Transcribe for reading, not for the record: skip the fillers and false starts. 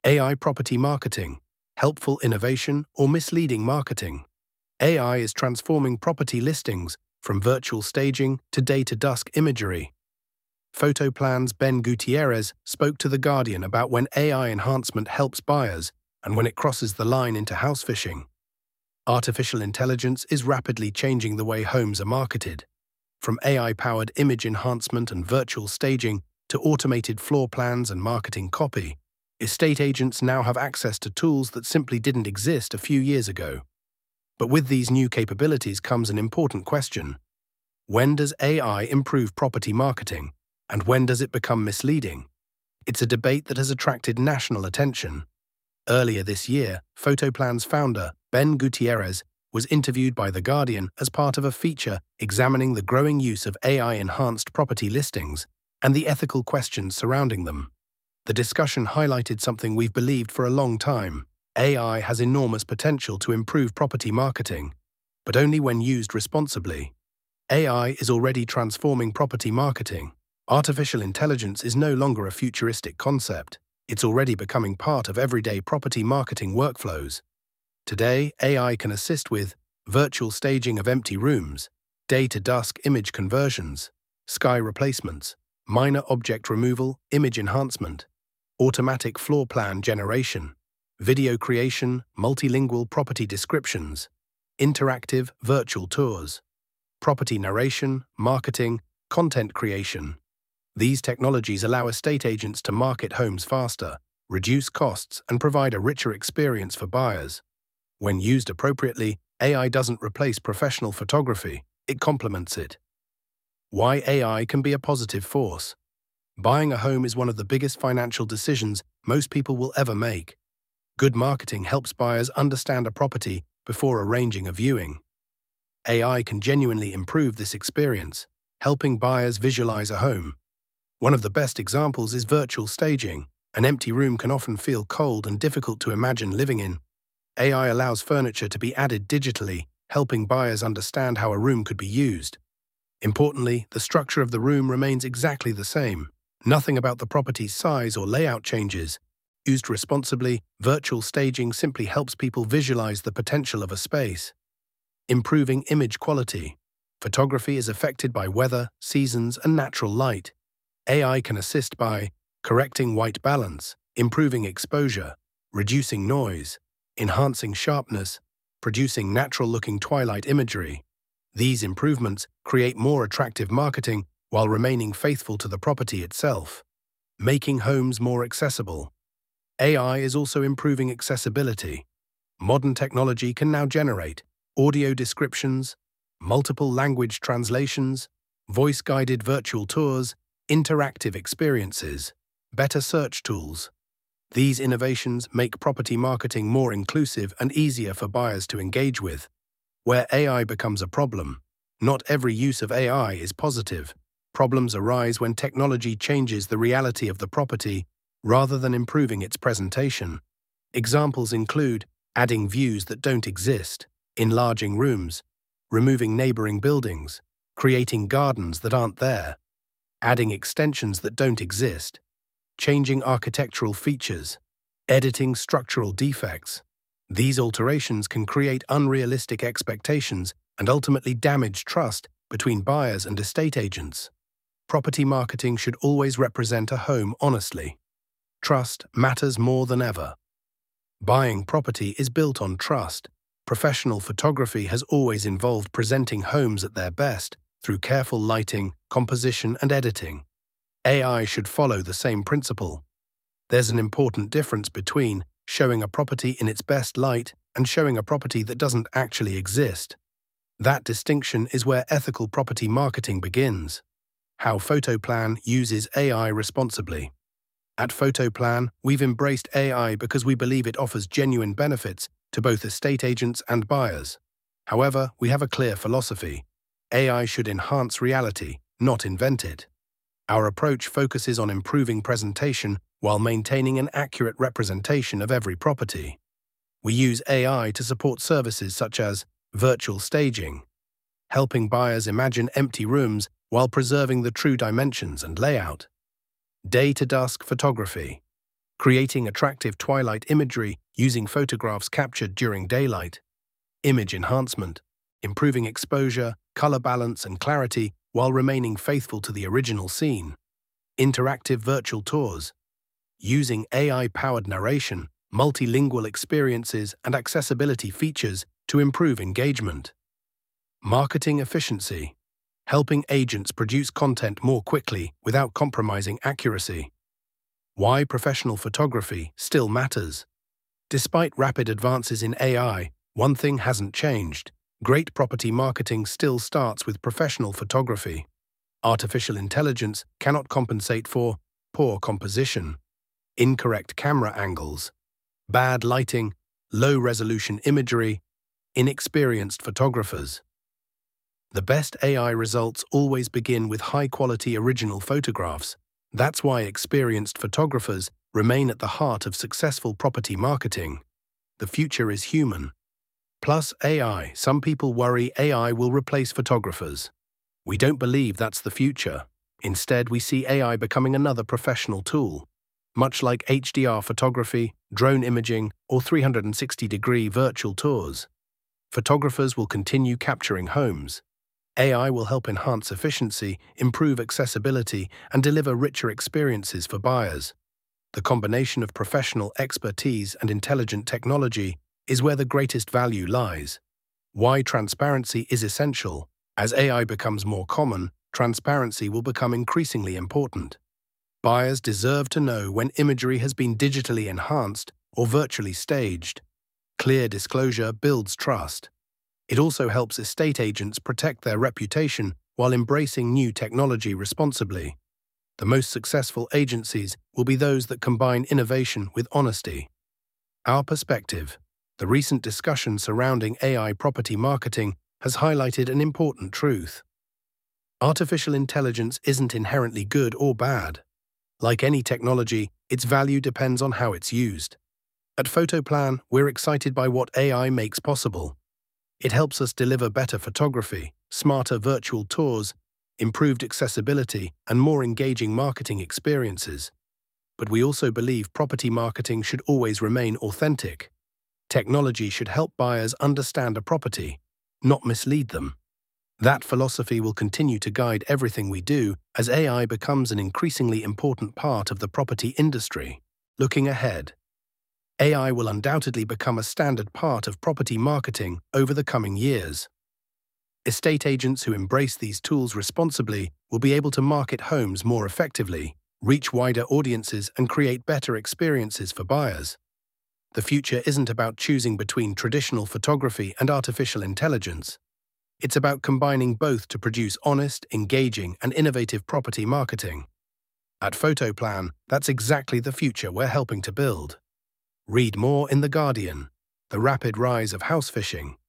AI property marketing, helpful innovation or misleading marketing. AI is transforming property listings from virtual staging to day-to-dusk imagery. Photoplan's Ben Gutierrez spoke to The Guardian about when AI enhancement helps buyers and when it crosses the line into house phishing. Artificial intelligence is rapidly changing the way homes are marketed. From AI-powered image enhancement and virtual staging to automated floor plans and marketing copy, estate agents now have access to tools that simply didn't exist a few years ago. But with these new capabilities comes an important question. When does AI improve property marketing, and when does it become misleading? It's a debate that has attracted national attention. Earlier this year, Photoplan's founder, Ben Gutierrez, was interviewed by The Guardian as part of a feature examining the growing use of AI-enhanced property listings and the ethical questions surrounding them. The discussion highlighted something we've believed for a long time. AI has enormous potential to improve property marketing, but only when used responsibly. AI is already transforming property marketing. Artificial intelligence is no longer a futuristic concept. It's already becoming part of everyday property marketing workflows. Today, AI can assist with virtual staging of empty rooms, day-to-dusk image conversions, sky replacements, minor object removal, image enhancement, automatic floor plan generation, video creation, multilingual property descriptions, interactive virtual tours, property narration, marketing, content creation. These technologies allow estate agents to market homes faster, reduce costs, and provide a richer experience for buyers. When used appropriately, AI doesn't replace professional photography, it complements it. Why AI can be a positive force. Buying a home is one of the biggest financial decisions most people will ever make. Good marketing helps buyers understand a property before arranging a viewing. AI can genuinely improve this experience, helping buyers visualize a home. One of the best examples is virtual staging. An empty room can often feel cold and difficult to imagine living in. AI allows furniture to be added digitally, helping buyers understand how a room could be used. Importantly, the structure of the room remains exactly the same. Nothing about the property's size or layout changes. Used responsibly, virtual staging simply helps people visualize the potential of a space. Improving image quality. Photography is affected by weather, seasons, and natural light. AI can assist by correcting white balance, improving exposure, reducing noise, enhancing sharpness, producing natural-looking twilight imagery. These improvements create more attractive marketing while remaining faithful to the property itself, making homes more accessible. AI is also improving accessibility. Modern technology can now generate audio descriptions, multiple language translations, voice-guided virtual tours, interactive experiences, better search tools. These innovations make property marketing more inclusive and easier for buyers to engage with. Where AI becomes a problem, not every use of AI is positive. Problems arise when technology changes the reality of the property rather than improving its presentation. Examples include adding views that don't exist, enlarging rooms, removing neighboring buildings, creating gardens that aren't there, adding extensions that don't exist, changing architectural features, editing structural defects. These alterations can create unrealistic expectations and ultimately damage trust between buyers and estate agents. Property marketing should always represent a home honestly. Trust matters more than ever. Buying property is built on trust. Professional photography has always involved presenting homes at their best through careful lighting, composition, and editing. AI should follow the same principle. There's an important difference between showing a property in its best light and showing a property that doesn't actually exist. That distinction is where ethical property marketing begins. How Photoplan uses AI responsibly. At Photoplan, we've embraced AI because we believe it offers genuine benefits to both estate agents and buyers. However, we have a clear philosophy. AI should enhance reality, not invent it. Our approach focuses on improving presentation while maintaining an accurate representation of every property. We use AI to support services such as virtual staging, helping buyers imagine empty rooms while preserving the true dimensions and layout. Day-to-dusk photography, creating attractive twilight imagery using photographs captured during daylight. Image enhancement, improving exposure, color balance, and clarity while remaining faithful to the original scene. Interactive virtual tours, using AI-powered narration, multilingual experiences, and accessibility features to improve engagement. Marketing efficiency, helping agents produce content more quickly without compromising accuracy. Why professional photography still matters. Despite rapid advances in AI, one thing hasn't changed. Great property marketing still starts with professional photography. Artificial intelligence cannot compensate for poor composition, incorrect camera angles, bad lighting, low-resolution imagery, inexperienced photographers. The best AI results always begin with high-quality original photographs. That's why experienced photographers remain at the heart of successful property marketing. The future is human. Plus AI. Some people worry AI will replace photographers. We don't believe that's the future. Instead, we see AI becoming another professional tool. Much like HDR photography, drone imaging, or 360-degree virtual tours. Photographers will continue capturing homes. AI will help enhance efficiency, improve accessibility, and deliver richer experiences for buyers. The combination of professional expertise and intelligent technology is where the greatest value lies. Why transparency is essential. As AI becomes more common, transparency will become increasingly important. Buyers deserve to know when imagery has been digitally enhanced or virtually staged. Clear disclosure builds trust. It also helps estate agents protect their reputation while embracing new technology responsibly. The most successful agencies will be those that combine innovation with honesty. Our perspective. The recent discussion surrounding AI property marketing has highlighted an important truth. Artificial intelligence isn't inherently good or bad. Like any technology, its value depends on how it's used. At Photoplan, we're excited by what AI makes possible. It helps us deliver better photography, smarter virtual tours, improved accessibility, and more engaging marketing experiences. But we also believe property marketing should always remain authentic. Technology should help buyers understand a property, not mislead them. That philosophy will continue to guide everything we do as AI becomes an increasingly important part of the property industry. Looking ahead, AI will undoubtedly become a standard part of property marketing over the coming years. Estate agents who embrace these tools responsibly will be able to market homes more effectively, reach wider audiences, and create better experiences for buyers. The future isn't about choosing between traditional photography and artificial intelligence. It's about combining both to produce honest, engaging, and innovative property marketing. At Photoplan, that's exactly the future we're helping to build. Read more in The Guardian. The rapid rise of house phishing.